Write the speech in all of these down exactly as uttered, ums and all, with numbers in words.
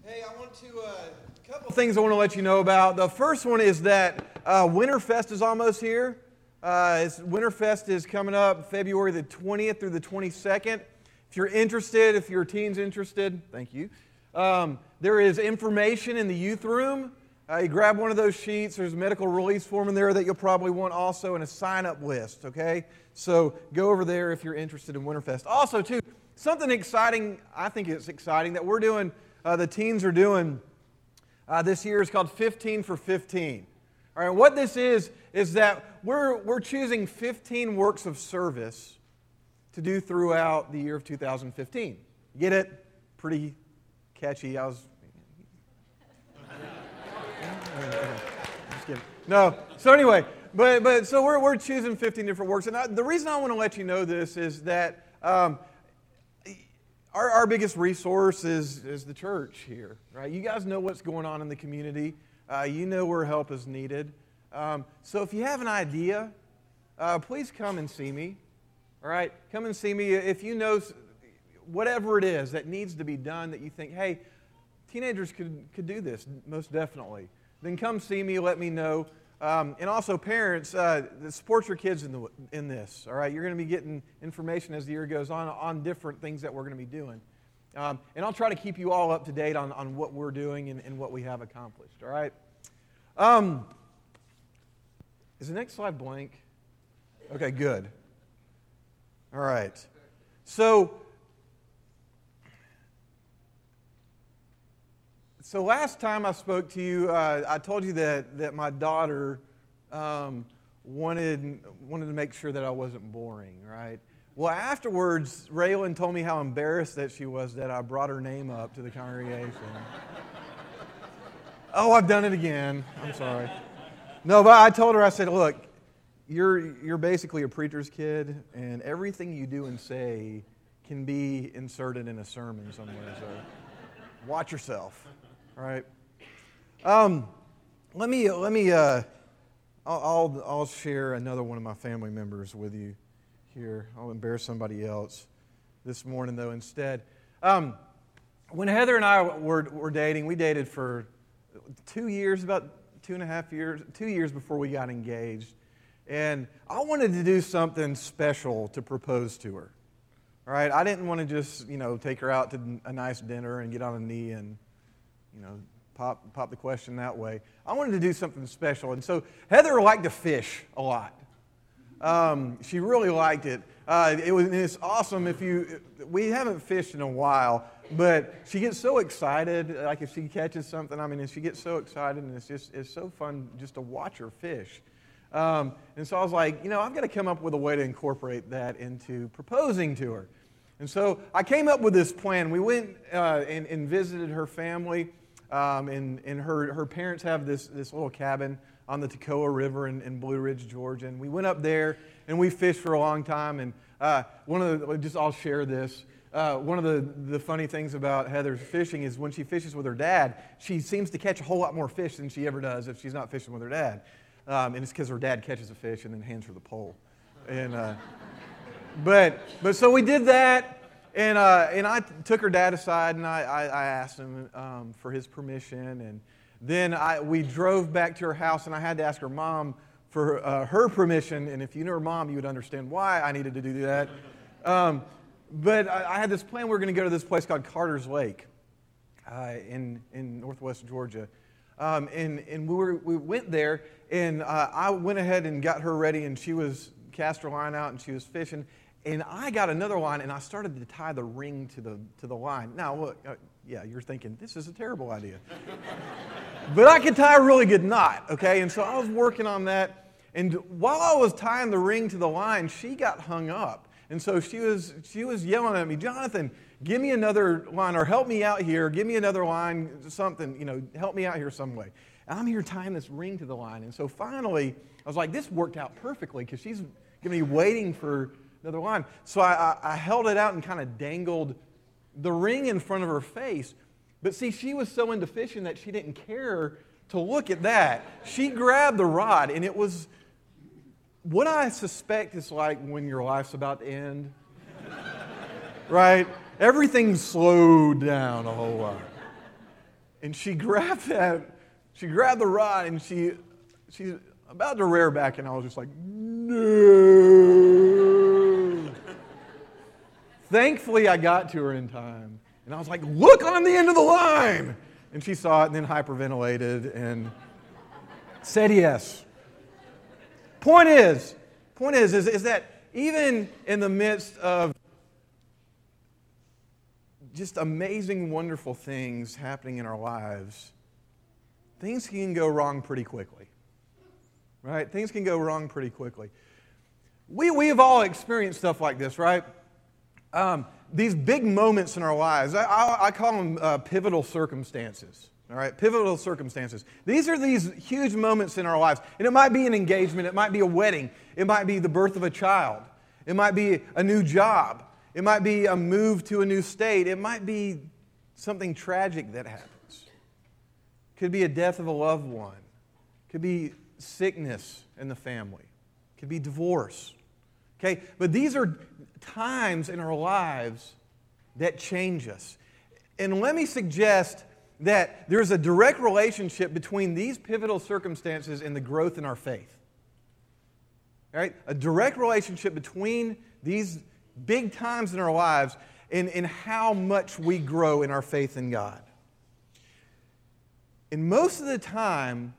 Hey, I want to, uh, a couple things I want to let you know about. The first one is that uh, Winterfest is almost here. Uh, it's, Winterfest is coming up February the twentieth through the twenty-second. If you're interested, if your teen's interested, thank you. Um, there is information in the youth room. Uh, you grab one of those sheets. There's a medical release form in there that you'll probably want also, and a sign-up list, okay? So go over there if you're interested in Winterfest. Also, too, something exciting, I think it's exciting, that we're doing, uh, the teens are doing uh, this year is called fifteen for fifteen. All right, what this is, is that we're, we're choosing fifteen works of service to do throughout the year of two thousand fifteen. Get it? Pretty catchy. I was... Just kidding. No. So anyway, but but so we're we're choosing fifteen different works, and I, the reason I want to let you know this is that um, our our biggest resource is is the church here, right? You guys know what's going on in the community. Uh, you know where help is needed. Um, so if you have an idea, uh, please come and see me. All right, come and see me if you know whatever it is that needs to be done that you think, hey, teenagers could could do this most definitely. Then come see me, let me know. Um, and also parents, uh, support your kids in, the, in this, all right? You're going to be getting information as the year goes on on different things that we're going to be doing. Um, and I'll try to keep you all up to date on, on what we're doing and, and what we have accomplished, all right? Um, is the next slide blank? Okay, good. All right. So... So last time I spoke to you, uh, I told you that, that my daughter um, wanted, wanted to make sure that I wasn't boring, right? Well, afterwards, Raylan told me how embarrassed that she was that I brought her name up to the congregation. Oh, I've done it again. I'm sorry. No, but I told her, I said, look, you're, you're basically a preacher's kid, and everything you do and say can be inserted in a sermon somewhere, so watch yourself. All right. Um, let me let me. Uh, I'll, I'll I'll share another one of my family members with you here. I'll embarrass somebody else this morning though instead. Um, when Heather and I were were dating, we dated for two years, about two and a half years, two years before we got engaged, and I wanted to do something special to propose to her. All right. I didn't want to just you know take her out to a nice dinner and get on a knee and. You know, pop pop the question that way. I wanted to do something special. And so Heather liked to fish a lot. Um, she really liked it. Uh, it was it's awesome if you, we haven't fished in a while, but she gets so excited, like if she catches something, I mean, she gets so excited and it's just, it's so fun just to watch her fish. Um, and so I was like, you know, I've got to come up with a way to incorporate that into proposing to her. And so I came up with this plan. We went uh, and, and visited her family. Um, and and her, her parents have this, this little cabin on the Toccoa River in, in Blue Ridge, Georgia. And we went up there and we fished for a long time. And uh, one of the, just I'll share this. Uh, one of the, the funny things about Heather's fishing is when she fishes with her dad, she seems to catch a whole lot more fish than she ever does if she's not fishing with her dad. Um, and it's because her dad catches a fish and then hands her the pole. And uh, but but so we did that. And uh, and I took her dad aside and I, I, I asked him um, for his permission. And then I, we drove back to her house and I had to ask her mom for uh, her permission. And if you knew her mom, you would understand why I needed to do that. Um, but I, I had this plan. We were going to go to this place called Carter's Lake uh, in in northwest Georgia. Um, and and we were we went there and uh, I went ahead and got her ready and she was cast her line out and she was fishing. And I got another line, and I started to tie the ring to the to the line. Now, look, uh, yeah, you're thinking, this is a terrible idea. But I could tie a really good knot, okay? And so I was working on that. And while I was tying the ring to the line, she got hung up. And so she was she was yelling at me, Jonathan, give me another line, or help me out here. Give me another line, something, you know, help me out here some way. And I'm here tying this ring to the line. And so finally, I was like, this worked out perfectly because she's going to be waiting for another line. So I, I, I held it out and kind of dangled the ring in front of her face. But see, she was so into fishing that she didn't care to look at that. She grabbed the rod, and it was what I suspect is like when your life's about to end. Right? Everything slowed down a whole lot. And she grabbed that, she grabbed the rod, and she she's about to rear back, and I was just like, no. Thankfully, I got to her in time. And I was like, look, I'm on the end of the line. And she saw it and then hyperventilated and said yes. Point is, point is, is, is that even in the midst of just amazing, wonderful things happening in our lives, things can go wrong pretty quickly. Right? Things can go wrong pretty quickly. We, we have all experienced stuff like this, right? Um, these big moments in our lives, I, I, I call them uh, pivotal circumstances. All right, pivotal circumstances. These are these huge moments in our lives. And it might be an engagement, it might be a wedding, it might be the birth of a child, it might be a new job, it might be a move to a new state, it might be something tragic that happens. It could be a death of a loved one, it could be sickness in the family, it could be divorce. Okay, but these are times in our lives that change us. And let me suggest that there's a direct relationship between these pivotal circumstances and the growth in our faith. All right? A direct relationship between these big times in our lives and, and how much we grow in our faith in God. And most of the time,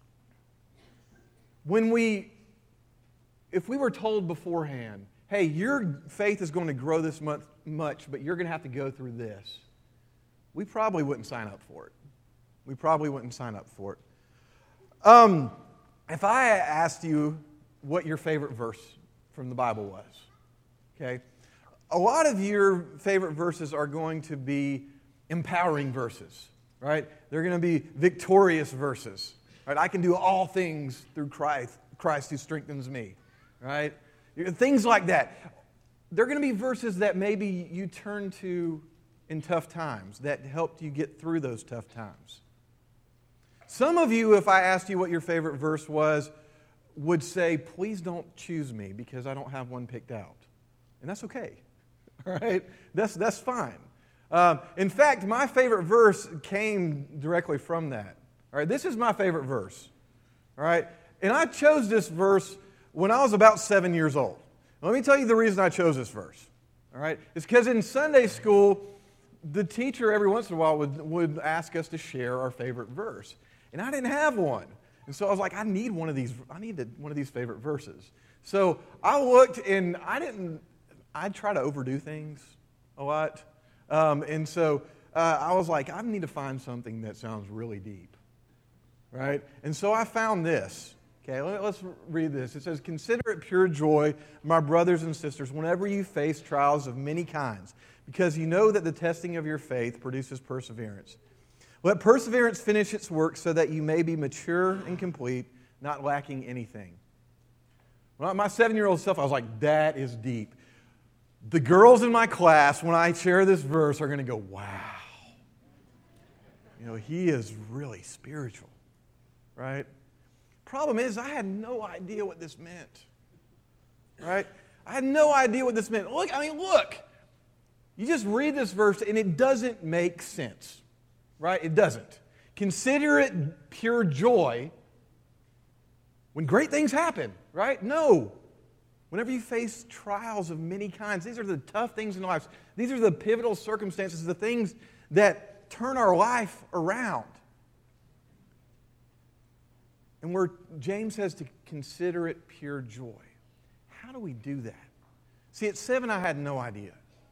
when we, if we were told beforehand, hey, your faith is going to grow this month much, but you're going to have to go through this, we probably wouldn't sign up for it. We probably wouldn't sign up for it. Um, if I asked you what your favorite verse from the Bible was, okay, a lot of your favorite verses are going to be empowering verses, right? They're going to be victorious verses, right? I can do all things through Christ, Christ who strengthens me, right? Things like that. They're going to be verses that maybe you turn to in tough times, that helped you get through those tough times. Some of you, if I asked you what your favorite verse was, would say, please don't choose me because I don't have one picked out. And that's okay, all right? That's, that's fine. Um, in fact, my favorite verse came directly from that. All right, this is my favorite verse, all right? And I chose this verse when I was about seven years old. Let me tell you the reason I chose this verse, all right? It's because in Sunday school, the teacher every once in a while would, would ask us to share our favorite verse. And I didn't have one. And so I was like, I need one of these, I need one of these favorite verses. So I looked and I didn't, I try to overdo things a lot. Um, and so uh, I was like, I need to find something that sounds really deep. Right? And so I found this. Okay, let's read this. It says, consider it pure joy, my brothers and sisters, whenever you face trials of many kinds, because you know that the testing of your faith produces perseverance. Let perseverance finish its work so that you may be mature and complete, not lacking anything. Well, my seven-year-old self, I was like, that is deep. The girls in my class, when I share this verse, are going to go, wow. You know, he is really spiritual, right? Problem is, I had no idea what this meant, right? I had no idea what this meant. Look, I mean, look. You just read this verse, and it doesn't make sense, right? It doesn't. Consider it pure joy when great things happen, right? No. Whenever you face trials of many kinds, these are the tough things in life. These are the pivotal circumstances, the things that turn our life around. And where James says to consider it pure joy. How do we do that? See, at seven, I had no idea.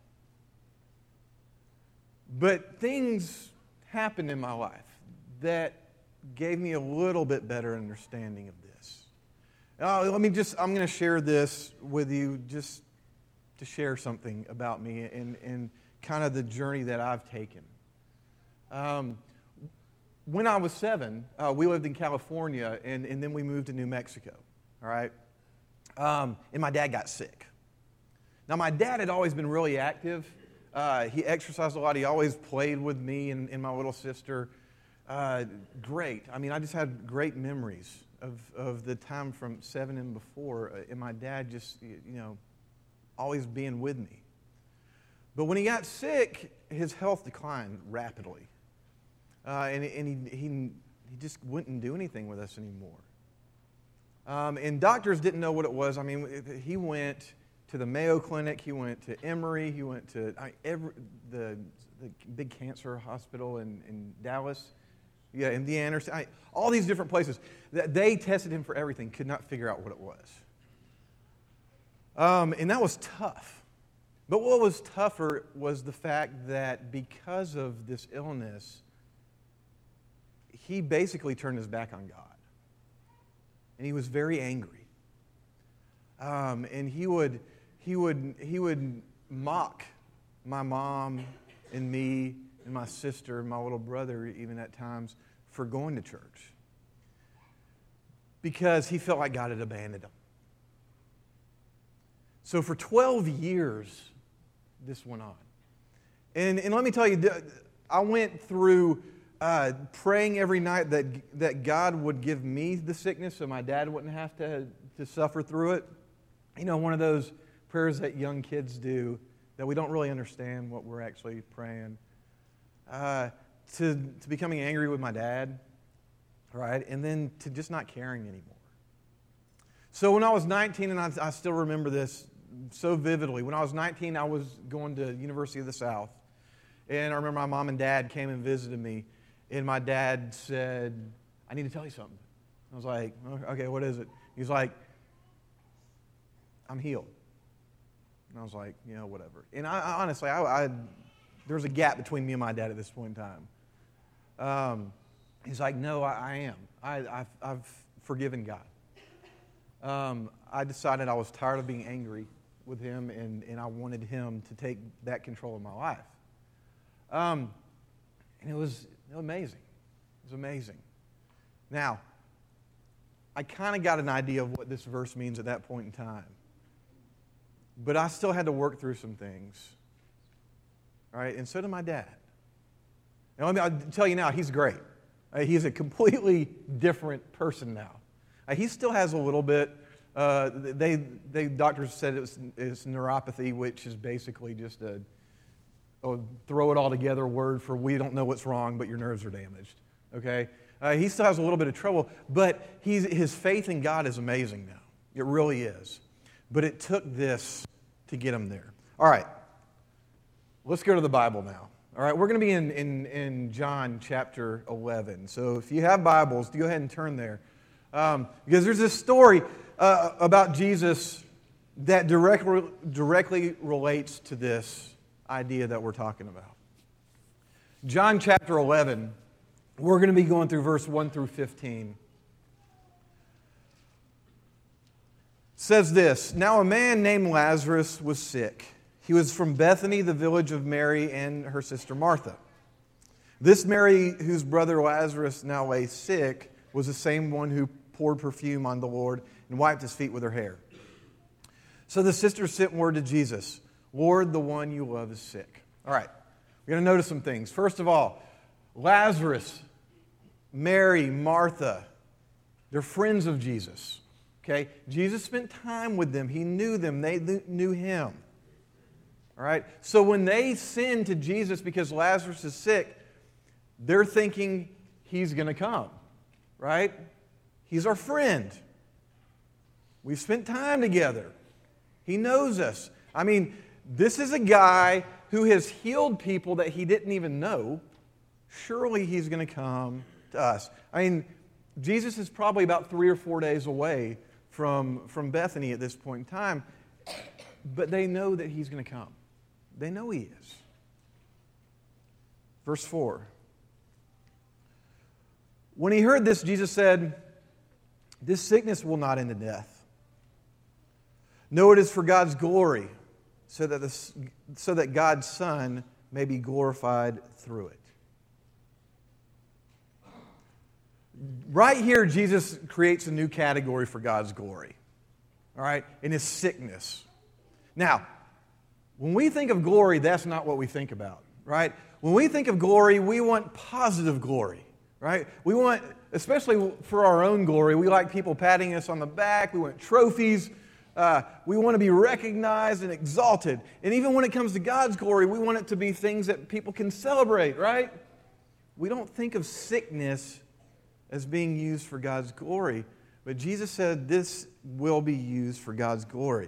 But things happened in my life that gave me a little bit better understanding of this. Uh, let me just, I'm going to share this with you just to share something about me and, and kind of the journey that I've taken. Um, when I was seven, uh, we lived in California, and, and then we moved to New Mexico, all right? Um, and my dad got sick. Now, my dad had always been really active. Uh, he exercised a lot. He always played with me and, and my little sister. Uh, great. I mean, I just had great memories of, of the time from seven and before, uh, and my dad just, you know, always being with me. But when he got sick, his health declined rapidly. uh, and, and he, he, he just wouldn't do anything with us anymore. Um, and doctors didn't know what it was. I mean, he went to the Mayo Clinic, he went to Emory, he went to I, every, the, the big cancer hospital in, in Dallas, yeah, M D Anderson, I, all these different places. They tested him for everything, could not figure out what it was. Um, and that was tough. But what was tougher was the fact that because of this illness, he basically turned his back on God. And he was very angry. Um, and he would, he would, he would mock my mom and me and my sister and my little brother even at times for going to church. Because he felt like God had abandoned him. So for twelve years, this went on. And, and let me tell you, I went through uh, praying every night that, that God would give me the sickness so my dad wouldn't have to, to suffer through it. You know, one of those prayers that young kids do that we don't really understand what we're actually praying. Uh, to, to becoming angry with my dad, right? And then to just not caring anymore. So when I was nineteen, and I, I still remember this so vividly, when I was nineteen, I was going to University of the South. And I remember my mom and dad came and visited me. And my dad said, I need to tell you something. I was like, okay, what is it? He was like, I'm healed. And I was like, you know, whatever. And I, I honestly, I, I, there was a gap between me and my dad at this point in time. Um, he's like, no, I, I am. I, I've, I've forgiven God. Um, I decided I was tired of being angry with him, and, and I wanted him to take that control of my life. Um, and it was, it was amazing. It was amazing. Now, I kind of got an idea of what this verse means at that point in time. But I still had to work through some things. All right, and so did my dad. Now, let me I'll tell you now, he's great. Uh, he's a completely different person now. Uh, he still has a little bit. Uh, they, they doctors said it was it's neuropathy, which is basically just a, a throw it all together word for we don't know what's wrong, but your nerves are damaged. Okay, uh, he still has a little bit of trouble, but he's, his faith in God is amazing now. It really is. But it took this to get him there. All right, let's go to the Bible now. All right, we're going to be in, in, in John chapter eleven. So if you have Bibles, go ahead and turn there. Um, because there's this story uh, about Jesus that directly, directly relates to this idea that we're talking about. John chapter eleven, we're going to be going through verse one through fifteen. It says this, now a man named Lazarus was sick. He was from Bethany, the village of Mary and her sister Martha. This Mary, whose brother Lazarus now lay sick, was the same one who poured perfume on the Lord and wiped his feet with her hair. So the sisters sent word to Jesus, Lord, the one you love is sick. All right, we're going to notice some things. First of all, Lazarus, Mary, Martha, they're friends of Jesus. Okay, Jesus spent time with them. He knew them. They knew him. All right, so when they sin to Jesus because Lazarus is sick, they're thinking he's going to come, right? He's our friend. We've spent time together. He knows us. I mean, this is a guy who has healed people that he didn't even know. Surely he's going to come to us. I mean, Jesus is probably about three or four days away from, from Bethany at this point in time, but they know that he's going to come. They know he is. Verse four. When he heard this, Jesus said, this sickness will not end in death. No, it is for God's glory, so that, the, so that God's Son may be glorified through it. Right here, Jesus creates a new category for God's glory. All right? In his sickness. Now, when we think of glory, that's not what we think about, right? When we think of glory, we want positive glory, right? We want, especially for our own glory, we like people patting us on the back. We want trophies. Uh, we want to be recognized and exalted. And even when it comes to God's glory, we want it to be things that people can celebrate, right? we don't think of sickness as being used for God's glory, but Jesus said this will be used for God's glory.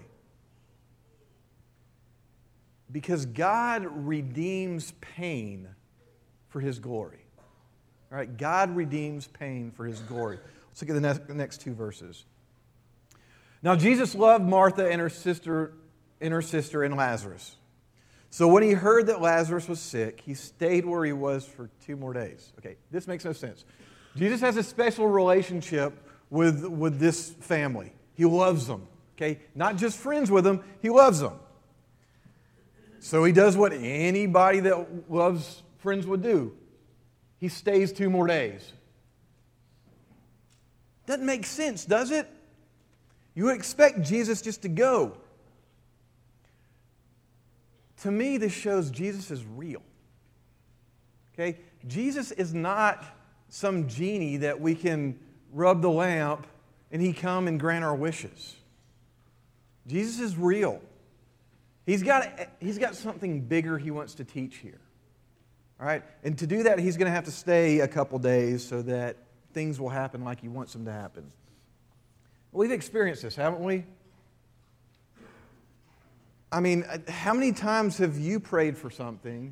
Because God redeems pain for His glory. All right, God redeems pain for His glory. Let's look at the next, next two verses. Now Jesus loved Martha and her sister and her sister and Lazarus. So when he heard that Lazarus was sick, he stayed where he was for two more days. Okay, this makes no sense. Jesus has a special relationship with, with this family. He loves them. Okay, not just friends with them, he loves them. So he does what anybody that loves friends would do. He stays two more days. Doesn't make sense, does it? You would expect Jesus just to go. To me, this shows Jesus is real. Okay? Jesus is not some genie that we can rub the lamp and He come and grant our wishes. Jesus is real. He's got, he's got something bigger He wants to teach here. All right? And to do that, He's going to have to stay a couple days so that things will happen like He wants them to happen. We've experienced this, haven't we? I mean, how many times have you prayed for something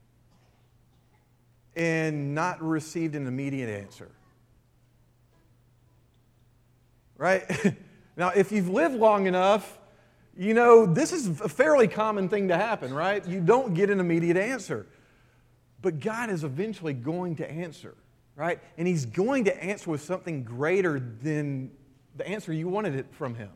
and not received an immediate answer? Right? Now, if you've lived long enough, you know, this is a fairly common thing to happen, right? You don't get an immediate answer. But God is eventually going to answer, right? And He's going to answer with something greater than the answer you wanted it from Him.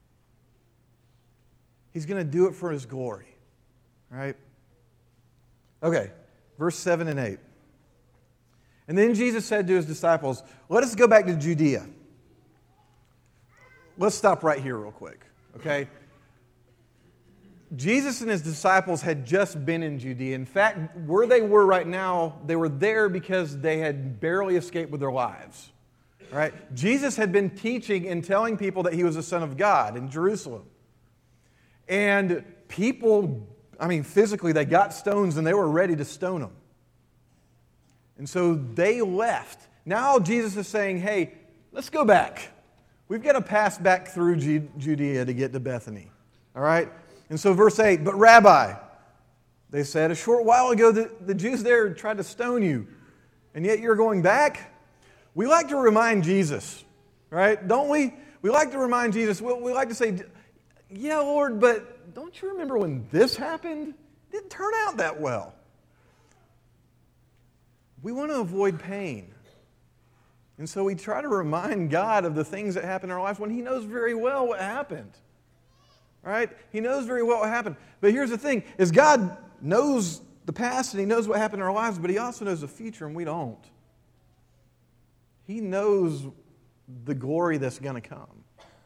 He's going to do it for His glory, right? Okay, verse seven and eight. And then Jesus said to His disciples, "Let us go back to Judea." Let's stop right here real quick, okay? Jesus and His disciples had just been in Judea. In fact, where they were right now, they were there because they had barely escaped with their lives. Right? Jesus had been teaching and telling people that He was the Son of God in Jerusalem. And people, I mean, physically, they got stones and they were ready to stone Him. And so they left. Now Jesus is saying, hey, let's go back. We've got to pass back through Judea to get to Bethany. All right? And so verse eight, "But Rabbi," they said, "a short while ago the, the Jews there tried to stone you, and yet you're going back?" We like to remind Jesus, right? Don't we? We like to remind Jesus. We, we like to say, "Yeah, Lord, but don't you remember when this happened? It didn't turn out that well." We want to avoid pain. And so we try to remind God of the things that happen in our lives when He knows very well what happened. Right? He knows very well what happened. But here's the thing, is God knows the past and He knows what happened in our lives, but He also knows the future and we don't. He knows the glory that's going to come.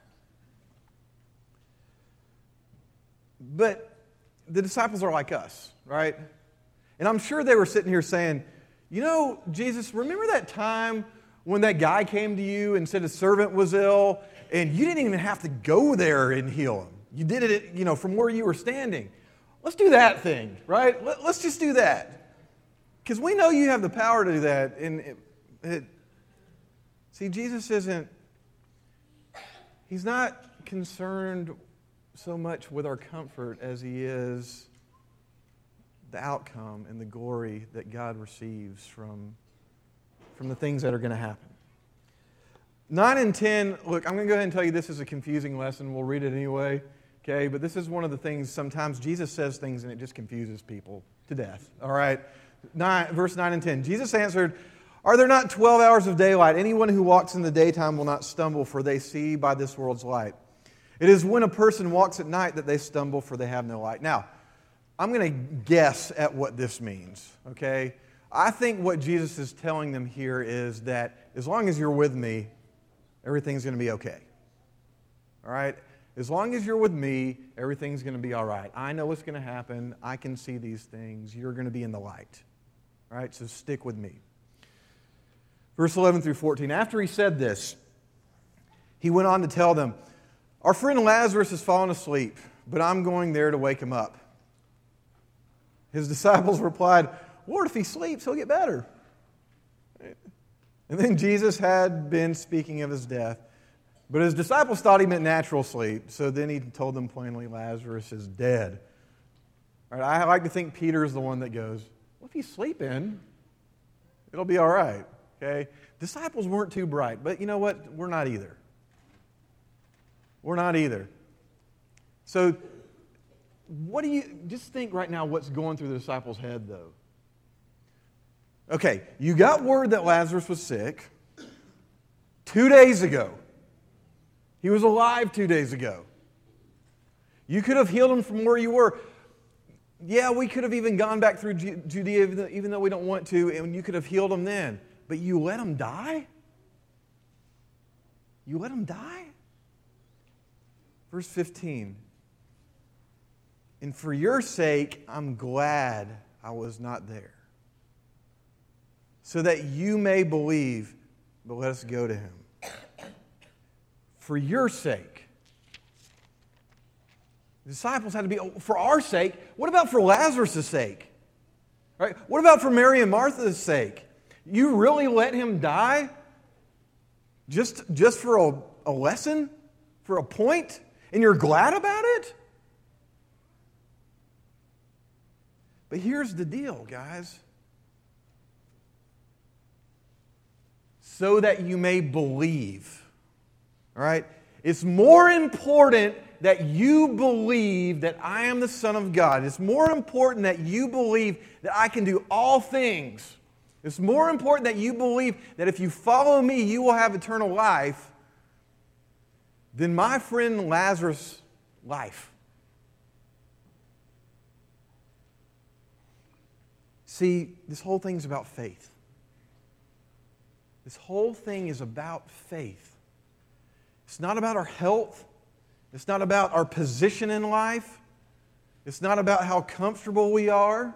But the disciples are like us, right? And I'm sure they were sitting here saying, you know, Jesus, remember that time when that guy came to you and said a servant was ill and you didn't even have to go there and heal him? You did it, you know, from where you were standing. Let's do that thing, right? Let's just do that. Because we know you have the power to do that. And it, it, see, Jesus isn't, He's not concerned so much with our comfort as He is the outcome and the glory that God receives from, from the things that are going to happen. nine and ten, look, I'm going to go ahead and tell you this is a confusing lesson. We'll read it anyway, okay? But this is one of the things, sometimes Jesus says things and it just confuses people to death, all right? Nine, verse nine and ten, Jesus answered, "Are there not twelve hours of daylight? Anyone who walks in the daytime will not stumble, for they see by this world's light. It is when a person walks at night that they stumble, for they have no light." Now, I'm going to guess at what this means, okay? I think what Jesus is telling them here is that as long as you're with me, everything's going to be okay. All right? As long as you're with me, everything's going to be all right. I know what's going to happen. I can see these things. You're going to be in the light. All right? So stick with me. Verse eleven through fourteen. After He said this, He went on to tell them, "Our friend Lazarus has fallen asleep, but I'm going there to wake him up." His disciples replied, "Lord, if he sleeps, he'll get better." And then Jesus had been speaking of his death, but his disciples thought he meant natural sleep, so then he told them plainly, Lazarus is dead. All right, I like to think Peter is the one that goes, well, if he's sleeping, it'll be all right, okay? Disciples weren't too bright, but you know what? We're not either. We're not either. So, what do you, just think right now what's going through the disciples' head, though. Okay, you got word that Lazarus was sick two days ago. He was alive two days ago. You could have healed him from where you were. Yeah, we could have even gone back through Judea, even though we don't want to, and you could have healed him then. But you let him die? You let him die? Verse fifteen. And for your sake, I'm glad I was not there, so that you may believe, but let us go to him. For your sake. The disciples had to be, for our sake. What about for Lazarus' sake? Right? What about for Mary and Martha's sake? You really let him die? Just, just for a, a lesson? For a point? And you're glad about it? But here's the deal, guys. So that you may believe. All right? It's more important that you believe that I am the Son of God. It's more important that you believe that I can do all things. It's more important that you believe that if you follow me, you will have eternal life than my friend Lazarus' life. See, this whole thing's about faith. This whole thing is about faith. It's not about our health. It's not about our position in life. It's not about how comfortable we are.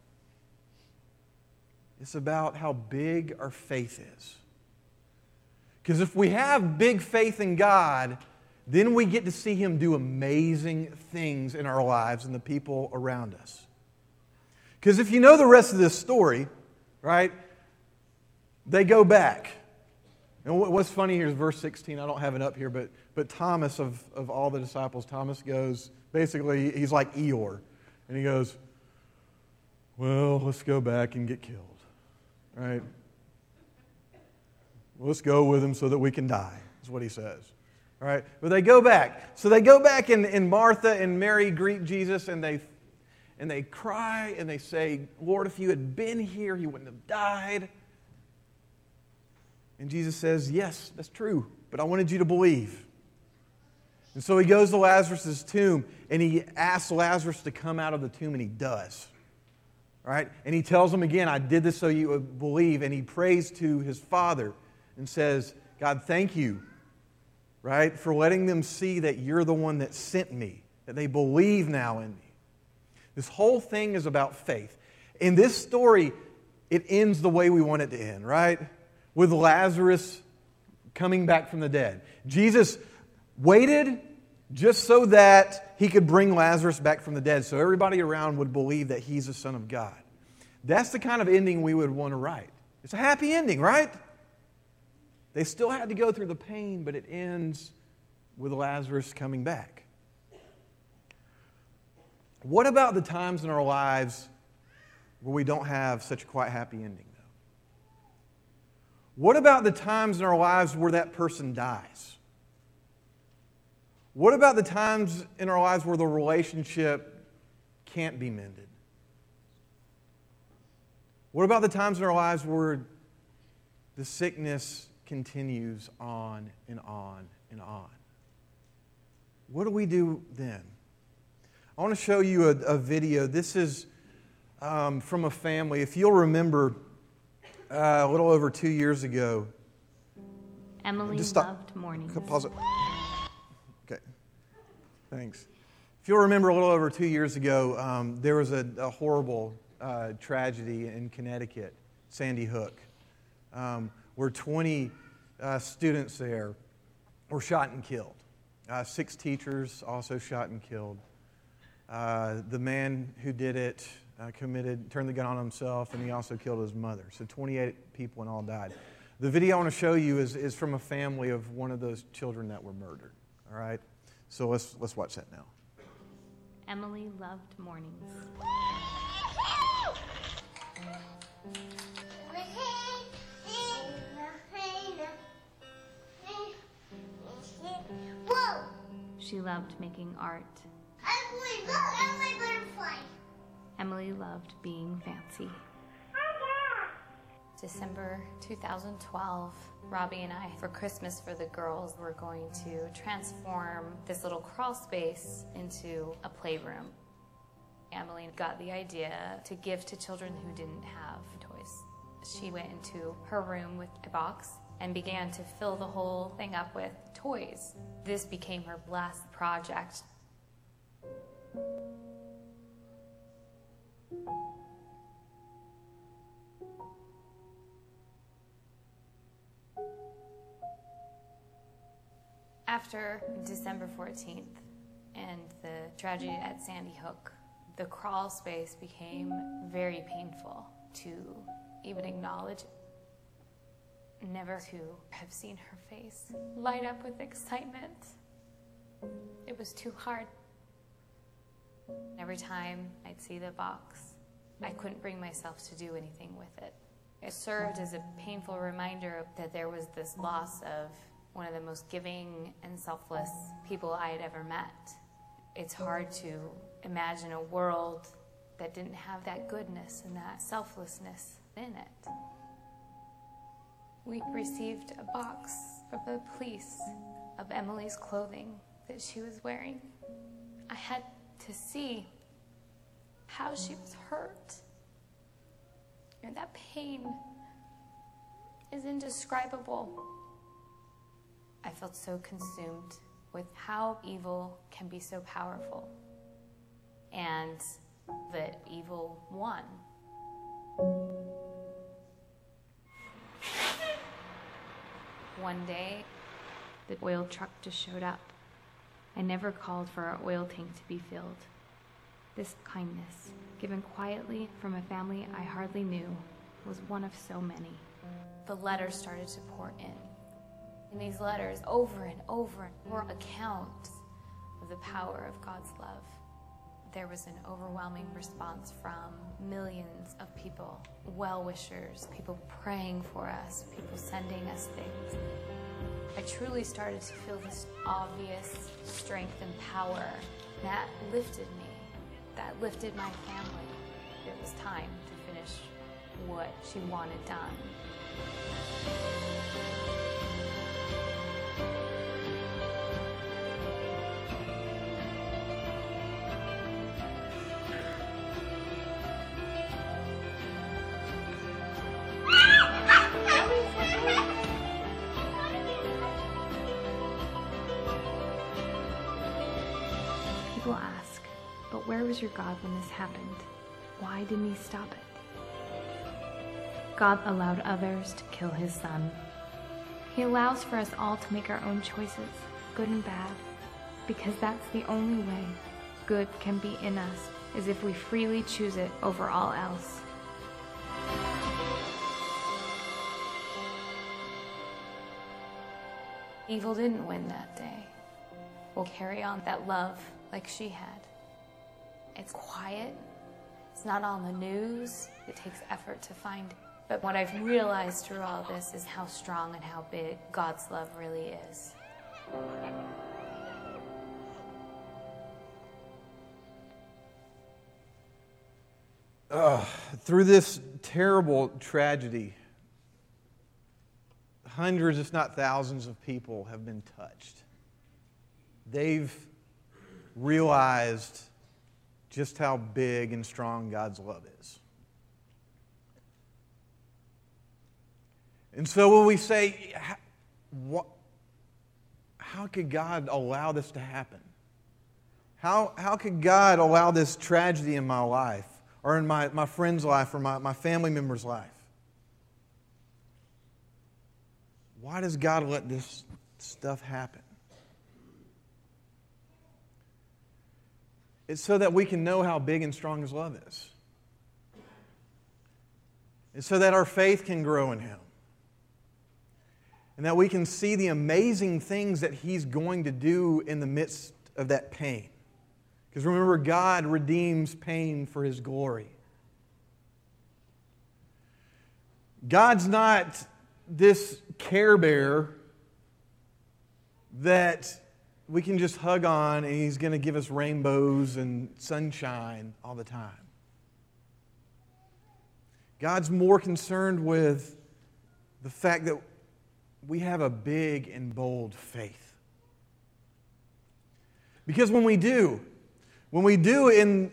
It's about how big our faith is. Because if we have big faith in God, then we get to see Him do amazing things in our lives and the people around us. Because if you know the rest of this story, right, they go back. And what's funny here is verse sixteen. I don't have it up here, but, but Thomas, of, of all the disciples, Thomas goes, basically, he's like Eeyore. And he goes, well, let's go back and get killed. Right? Well, let's go with him so that we can die, is what he says. All right? But they go back. So they go back, and, and Martha and Mary greet Jesus, and they and they cry, and they say, Lord, if you had been here, he wouldn't have died. And Jesus says, yes, that's true, but I wanted you to believe. And so he goes to Lazarus' tomb, and he asks Lazarus to come out of the tomb, and he does. Right? And he tells him again, I did this so you would believe. And he prays to his Father and says, God, thank you, right, for letting them see that you're the one that sent me, that they believe now in me. This whole thing is about faith. In this story, it ends the way we want it to end, right? With Lazarus coming back from the dead. Jesus waited just so that he could bring Lazarus back from the dead, so everybody around would believe that he's the Son of God. That's the kind of ending we would want to write. It's a happy ending, right? They still had to go through the pain, but it ends with Lazarus coming back. What about the times in our lives where we don't have such a quite happy ending, though? What about the times in our lives where that person dies? What about the times in our lives where the relationship can't be mended? What about the times in our lives where the sickness continues on and on and on? What do we do then? I want to show you a, a video. This is um, from a family. If you'll remember, uh, a little over two years ago. Emily just stop. loved mornings. Pause it. Okay. Thanks. If you'll remember, a little over two years ago, um, there was a, a horrible uh, tragedy in Connecticut, Sandy Hook, um, where twenty uh, students there were shot and killed. Uh, six teachers also shot and killed. Uh, the man who did it uh, committed, turned the gun on himself, and he also killed his mother. So twenty-eight people in all died. The video I want to show you is, is from a family of one of those children that were murdered. All right? So let's let's watch that now. Emily loved mornings. She loved making art. Emily loved being fancy. December two thousand twelve, Robbie and I, for Christmas for the girls, were going to transform this little crawl space into a playroom. Emily got the idea to give to children who didn't have toys. She went into her room with a box and began to fill the whole thing up with toys. This became her last project. After December fourteenth and the tragedy at Sandy Hook, the crawl space became very painful to even acknowledge. Never to have seen her face light up with excitement. It was too hard. Every time I'd see the box, I couldn't bring myself to do anything with it. It served as a painful reminder that there was this loss of one of the most giving and selfless people I had ever met. It's hard to imagine a world that didn't have that goodness and that selflessness in it. We received a box from the police of Emily's clothing that she was wearing. I had to see how she was hurt. And that pain is indescribable. I felt so consumed with how evil can be so powerful, and that evil won. One day, the oil truck just showed up. I never called for our oil tank to be filled. This kindness, given quietly from a family I hardly knew, was one of so many. The letters started to pour in. In these letters, over and over, were accounts of the power of God's love. There was an overwhelming response from millions of people, well-wishers, people praying for us, people sending us things. I truly started to feel this obvious strength and power that lifted me, that lifted my family. It was time to finish what she wanted done. People ask, but where was your God when this happened? Why didn't he stop it? God allowed others to kill his son. He allows for us all to make our own choices, good and bad, because that's the only way good can be in us, is if we freely choose it over all else. Evil didn't win that day. We'll carry on that love like she had. It's quiet. It's not on the news. It takes effort to find. But what I've realized through all this is how strong and how big God's love really is. Uh, through this terrible tragedy, hundreds, if not thousands, of people have been touched. They've realized just how big and strong God's love is. And so when we say, what, how could God allow this to happen? How, how could God allow this tragedy in my life, or in my, my friend's life, or my, my family member's life? Why does God let this stuff happen? It's so that we can know how big and strong His love is. It's so that our faith can grow in Him. and that we can see the amazing things that He's going to do in the midst of that pain. Because remember, God redeems pain for His glory. God's not this Care Bear that we can just hug on and He's going to give us rainbows and sunshine all the time. God's more concerned with the fact that we have a big and bold faith. Because when we do, when we do in,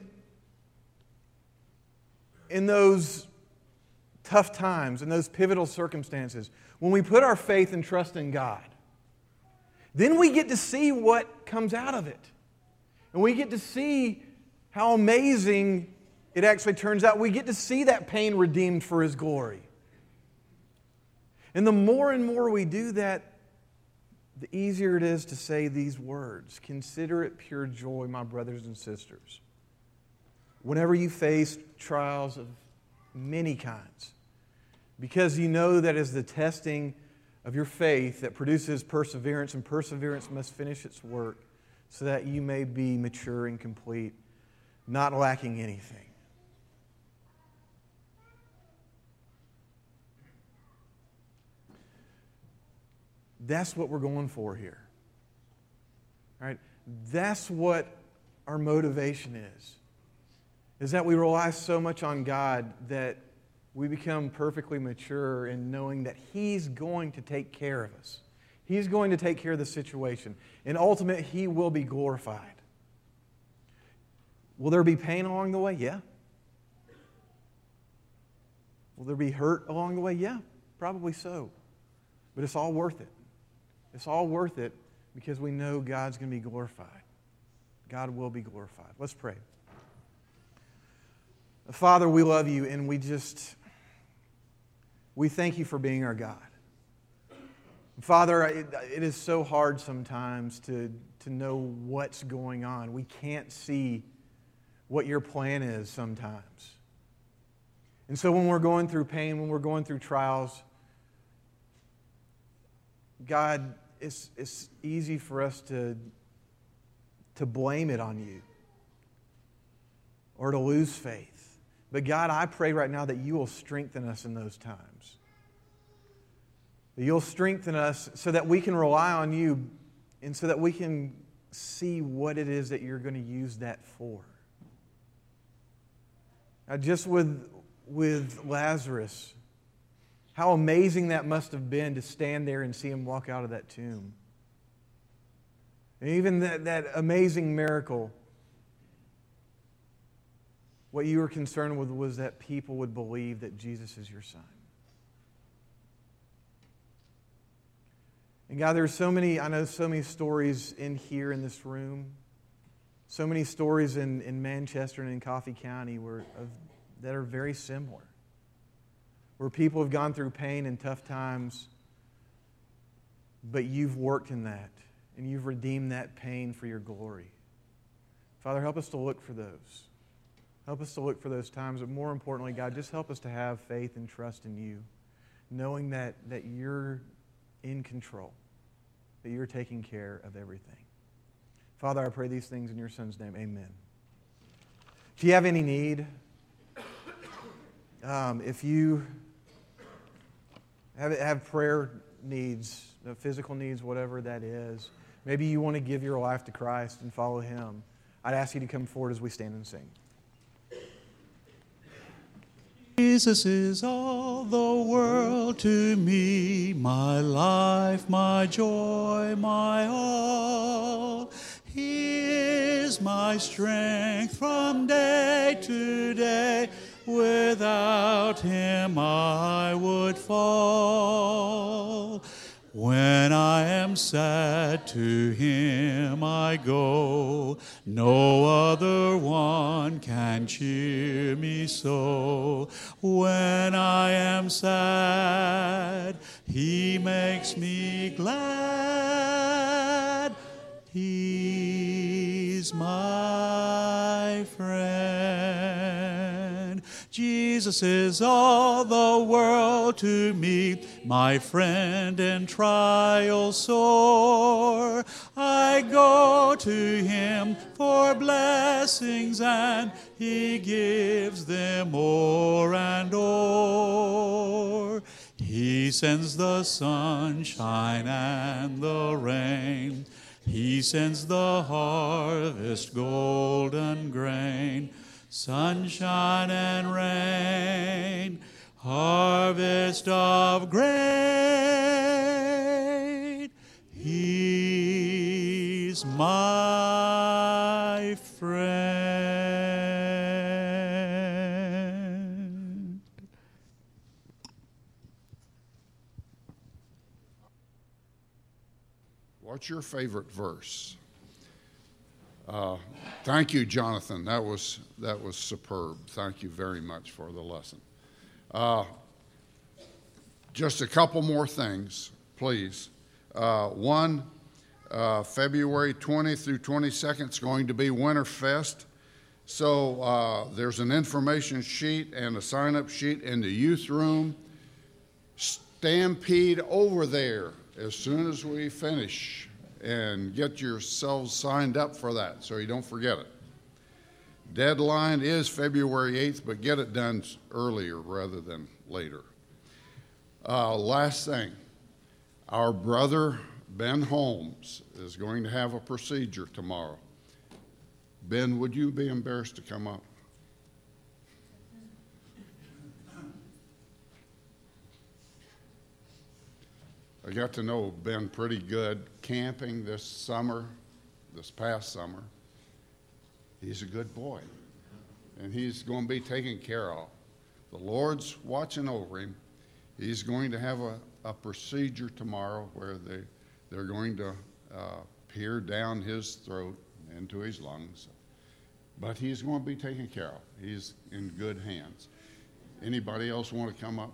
in those tough times, in those pivotal circumstances, when we put our faith and trust in God, then we get to see what comes out of it. And we get to see how amazing it actually turns out. We get to see that pain redeemed for His glory. And the more and more we do that, the easier it is to say these words. Consider it pure joy, my brothers and sisters, whenever you face trials of many kinds, because you know that as the testing of your faith that produces perseverance, and perseverance must finish its work so that you may be mature and complete, not lacking anything. That's what we're going for here. All right? That's what our motivation is. Is that we rely so much on God that we become perfectly mature in knowing that He's going to take care of us. He's going to take care of the situation. And ultimately, He will be glorified. Will there be pain along the way? Yeah. Will there be hurt along the way? Yeah, probably so. But it's all worth it. It's all worth it because we know God's going to be glorified. God will be glorified. Let's pray. Father, we love You, and we just, we thank You for being our God. Father, it, it is so hard sometimes to, to know what's going on. We can't see what Your plan is sometimes. And so when we're going through pain, when we're going through trials, God, it's, it's easy for us to, to blame it on You or to lose faith. But God, I pray right now that You will strengthen us in those times. That You'll strengthen us so that we can rely on You and so that we can see what it is that You're going to use that for. Now, just with, with Lazarus, how amazing that must have been to stand there and see him walk out of that tomb. And even that, that amazing miracle, what You were concerned with was that people would believe that Jesus is Your Son. And God, there's so many, I know so many stories in here in this room, so many stories in, in Manchester and in Coffee County where, of, that are very similar. Where people have gone through pain and tough times, but You've worked in that, and You've redeemed that pain for Your glory. Father, help us to look for those. Help us to look for those times, but more importantly, God, just help us to have faith and trust in You, knowing that, that You're in control, that You're taking care of everything. Father, I pray these things in Your Son's name. Amen. If you have any need, um, if you Have, have prayer needs, physical needs, whatever that is. Maybe you want to give your life to Christ and follow Him. I'd ask you to come forward as we stand and sing. Jesus is all the world to me, my life, my joy, my all. He is my strength from day to day. Without Him I would fall. When I am sad, to Him I go. No other one can cheer me so. When I am sad, He makes me glad. He's my friend. Jesus Jesus is all the world to me, my friend in trial sore. I go to him for blessings, and he gives them o'er and o'er. He sends the sunshine and the rain. He sends the harvest golden grain. Sunshine and rain, harvest of grain. He's my friend. What's your favorite verse? Uh, thank you, Jonathan. That was that was superb. Thank you very much for the lesson. Uh, just a couple more things, please. Uh, one, uh, February twentieth through twenty-second is going to be Winterfest. So uh, there's an information sheet and a sign-up sheet in the youth room. Stampede over there as soon as we finish, and get yourselves signed up for that so you don't forget it. Deadline is February eighth, but get it done earlier rather than later. Uh, last thing, our brother Ben Holmes is going to have a procedure tomorrow. Ben, would you be embarrassed to come up? I got to know Ben pretty good camping this summer, this past summer. He's a good boy, and he's going to be taken care of. The Lord's watching over him. He's going to have a, a procedure tomorrow where they, they're going to uh, peer down his throat into his lungs. But he's going to be taken care of. He's in good hands. Anybody else want to come up?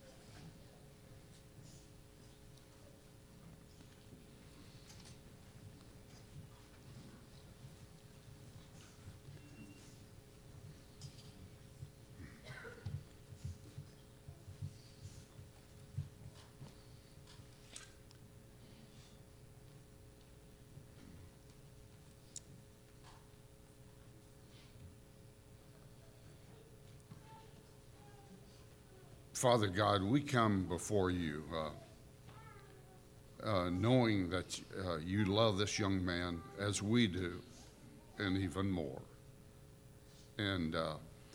Father God, we come before you uh, uh, knowing that uh, you love this young man as we do, and even more. And uh,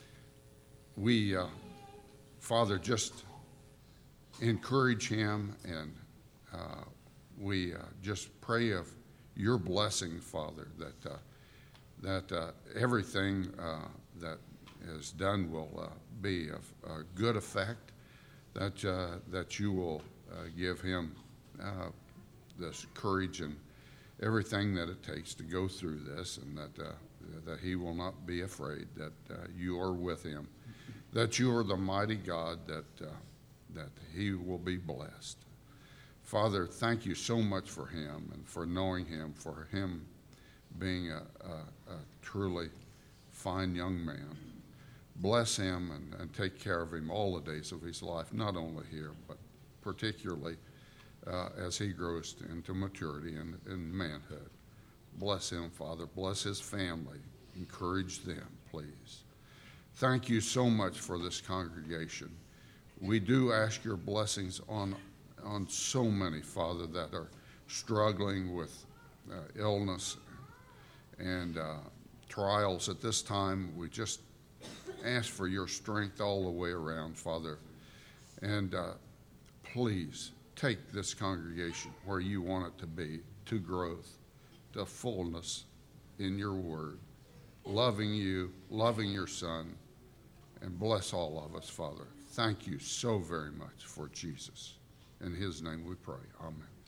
we, uh, Father, just encourage him, and uh, we uh, just pray of your blessing, Father, that, uh, that uh, everything uh, that is done will uh, be of uh, good effect. That uh, that you will uh, give him uh, this courage and everything that it takes to go through this, and that uh, that he will not be afraid. That uh, you are with him. That you are the mighty God. That uh, that he will be blessed. Father, thank you so much for him and for knowing him, for him being a, a, a truly fine young man. Bless him and, and take care of him all the days of his life, not only here, but particularly uh, as he grows into maturity and, and manhood. Bless him, Father. Bless his family. Encourage them, please. Thank you so much for this congregation. We do ask your blessings on, on so many, Father, that are struggling with uh, illness and uh, trials at this time. We just ask for your strength all the way around, Father. And uh, please take this congregation where you want it to be, to growth, to fullness in your word, loving you, loving your Son, and bless all of us, Father. Thank you so very much for Jesus. In his name we pray. Amen.